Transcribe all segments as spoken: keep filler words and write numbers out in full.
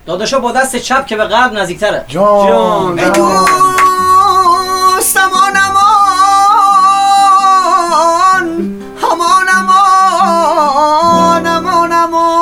داداشا با دست چپ که به قلب نزدیکتره. جان جان ای دوست امان امان امان امان امان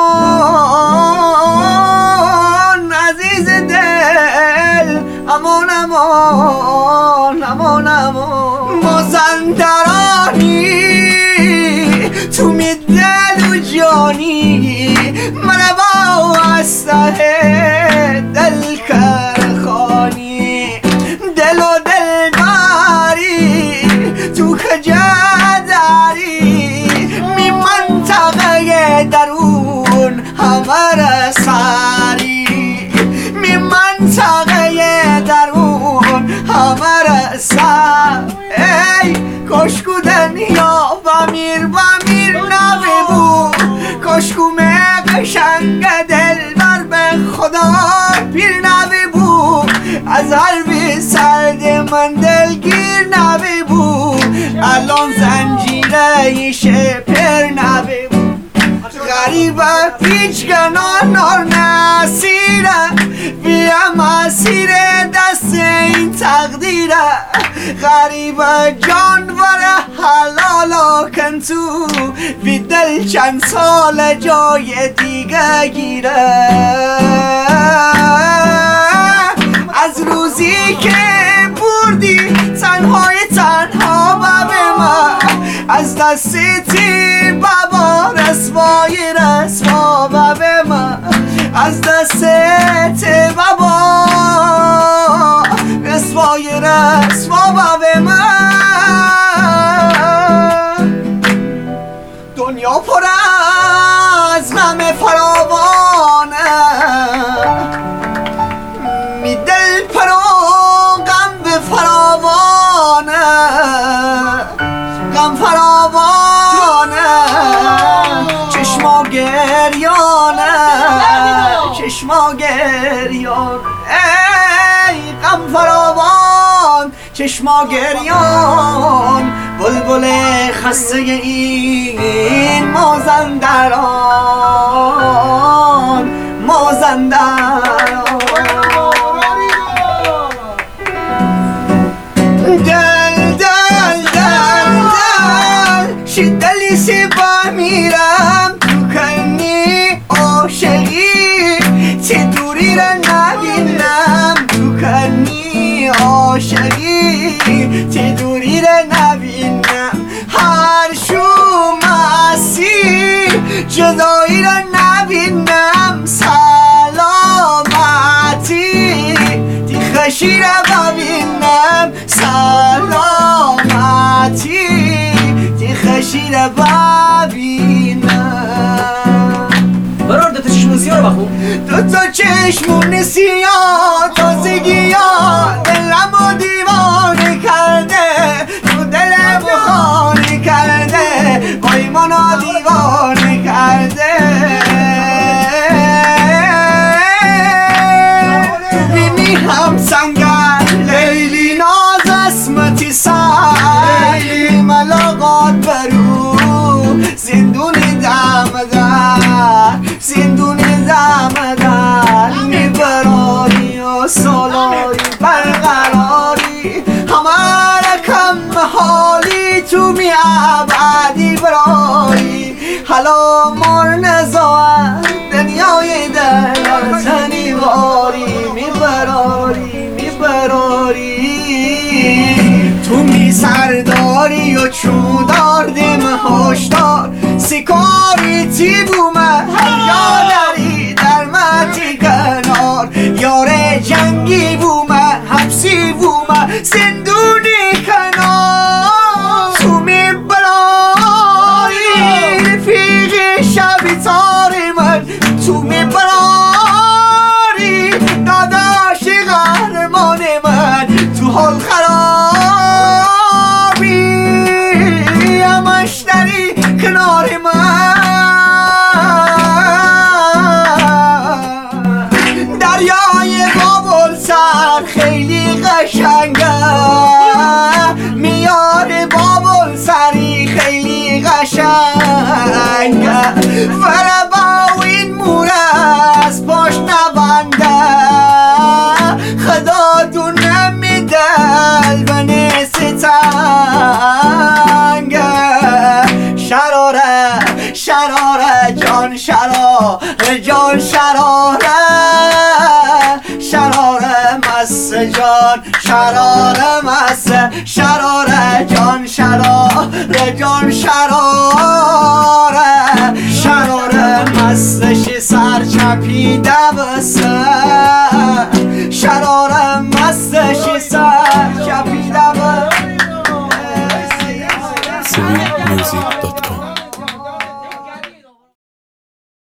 امان عزیز دل امان امان امان امان مازندرانی تو می دل و جانی من با استه دل کرخانی دل و دل داری تو کجا داری می منطقه درون همه ساری می منطقه درون همه سر ای کشکو دنیا بمیر بمیر نببو کشکو قشنگ دل بر به خدا پیر نببو از حرف سرد من دلگیر نببو الان زنجیره شپر نببو غریبه پیچ گناه نار نسیره بیا مسیر دست این تقدیره غریبه جانور حلالا کن تو بی دل چند سال جای دیگه گیره از روزی که بردی تنهای تنها به من از دستی بابا رسوای رسوا به من از دست بابا رسوای رسوا به من دنیا پر از غم فراوانه می دل پر و غم به فراوانه غم فراوانه چشما گریانه چشما گریان ای غم فراوان چشما گریان بلبل خسته این مازندران مازندران دل دل دل دل شدلی سی با میرم تو کنی عاشقی چه دوری را نبینم تو کنی عاشقی چه دوری را نبینم هر شومسی جدایی را نبینم سلامتی تی خشی را ببینم سلامتی تی خشی را ببینم برار دوتا چشمون سیاه رو بخون. دوتا چشمون سیاه تازگی ها دلم و دیوانه کرده تو دلم خانه کرده وای منو دیوانه کرده بینی هم سنگر لیلی ناز اسمتی سیلی ملاقات برو زندون دم در زندون دم در میبراری و سالاری برقراری همه رکم حالی تو می عبدی برایی حالا مار نزاید دنیای دل تنی باری میبراری میبراری تو می سرداری و چودار دم هشدار سکاری تی بومه یادری در متی کنار یار جنگی بومه حبسی بومه زندونی کنار تو می براری رفیق شبی تار من تو می براری داداش قهرمان من تو حال خرابی همشتری کنار من دریای بابل سر خیلی قشنگه میار بابل سری خیلی قشنگه فربا این موره از پاش نبنده شراره جان شراره جان شراره شراره مست جان شراره مست شراره جان شراره جان شراره شراره مستش سر چپیده بس